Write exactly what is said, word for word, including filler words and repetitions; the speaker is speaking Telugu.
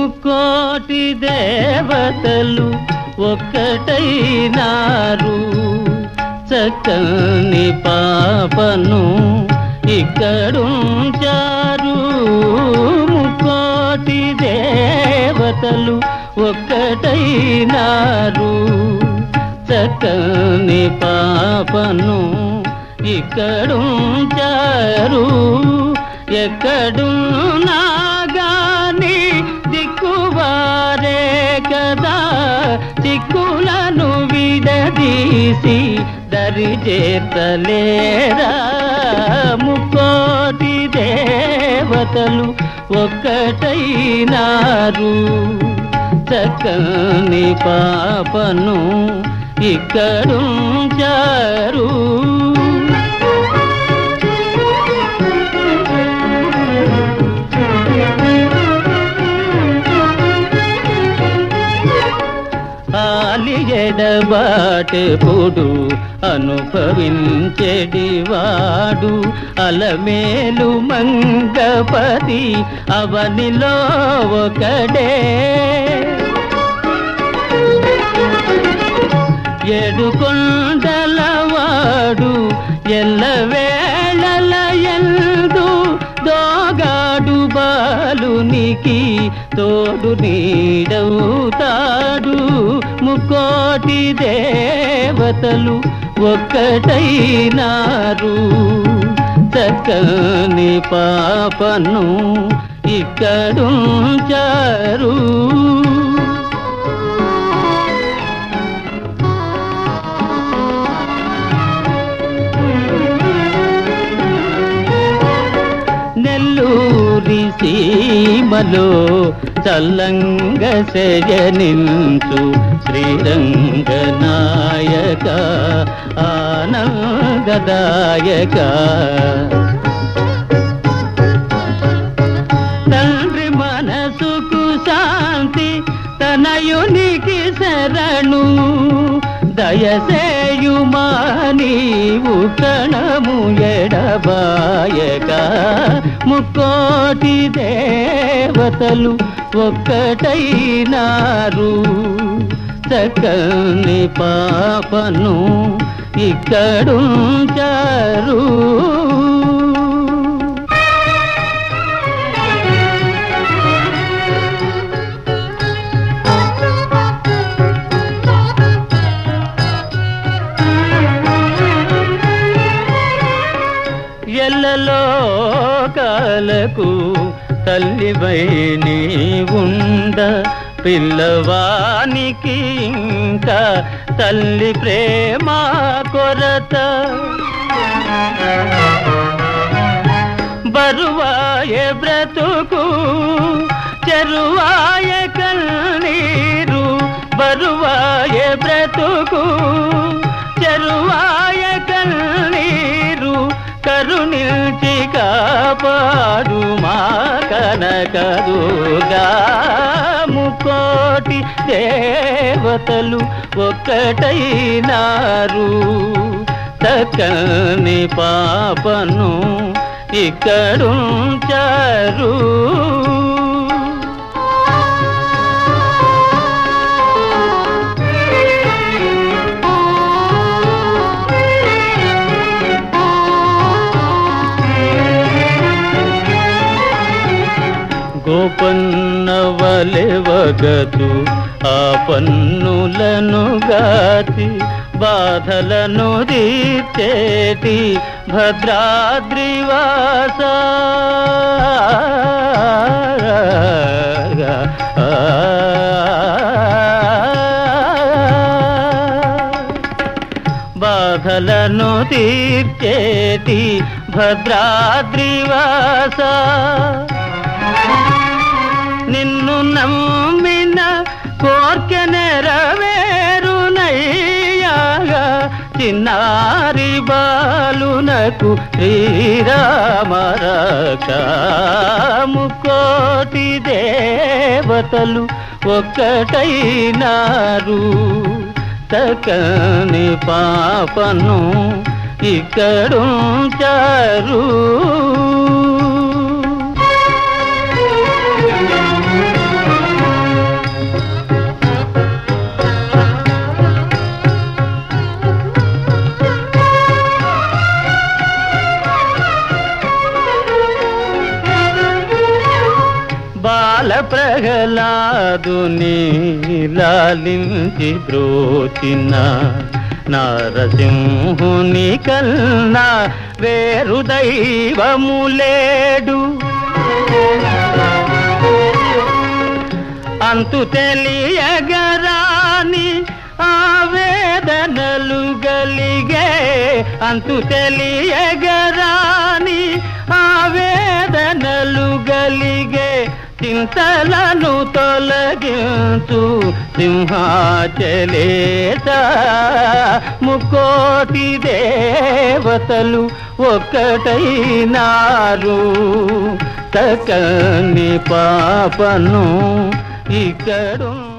ముక్కోటి దేవతలు ఒక్కటైనారు, చక్కని పాపను ఇక్కడుంచారు. ముక్కోటి దేవతలు ఒక్కటైనారు, చక్కని పాపను ఇక్కడుంచారు. ఎక్కడున్నా గాని దిక్కువారే కదా, చిక్కులను విడదీసి దరి చేర్చలేరా. ముక్కోటి దేవతలు ఒక్కటైనారు, చక్కని పాపను ఇక్కడుంచారు. ఆలి ఎడబాటెప్పుడు అనుభవించెడివాడు, అలమేలు మంగపతి అవనిలో ఒకడే. ఏడుకొండలవాడు ఎల్లవేళల యందు దోగాడు బాలునికి తోడు నీడవుతాడు. ముక్కోటి దేవతలు ఒక్కటైనారు, చక్కని పాపను ఇక్కడుంచారు. నెల్లూరి సీమలో చల్లంగ శయనించు శ్రీరంగనాయక ఆనందదాయక. తండ్రి మనసుకు శాంతి తనయునికి శరణు, దయసేయుమా నీవు కణము ఎడబాయక. ముక్కోటి దేవతలు ఒక్కటైనారు, చక్కని పాపను ఇక్కడుంచారు. ఎల్లలోకాలకు తల్లివై నీవుండ, పిల్లవానికి ఇంకా తల్లి ప్రేమ కొరత. బరువాయే బ్రతుకు చెరువాయే కన్నీరు, బరువాయే బ్రతుకు చెరువాయే కన్నీరు. కరుణించి కాపాడు మా కనకదుర్గా. ముక్కోటి దేవతలు ఒక్కటైనారు, చక్కని పాపను ఇక్కడుంచారు. గోపన్నవలె వగతు ఆ పన్నులను గాచి, బాధలను తీర్చేటి భద్రాద్రివాస. బాధలను తీర్చేటి భద్రాద్రివాస. నిన్ను నమ్మిన కోర్కె నెరవేరునయ్యాగా, చిన్నారి బాలునకు శ్రీరామ రక్ష. ముక్కోటి దేవతలు ఒక్కటైనారు, చక్కని పాపను ఇక్కడుంచారు. ప్రహ్లాదుని లాలించి బ్రోచిన నారసింహుని కన్నా వేరు దైవము లేడు. అంతు తెలియగరాని ఆవేదనలు గలిగే, అంతు తెలియగరాని ఆవేదనలు గలిగే, చింతలను తొలగించు సింహాచలేశ. ముకోటి దేవతలు ఒక్కటైనారు, చక్కని పాపను ఇక్కడు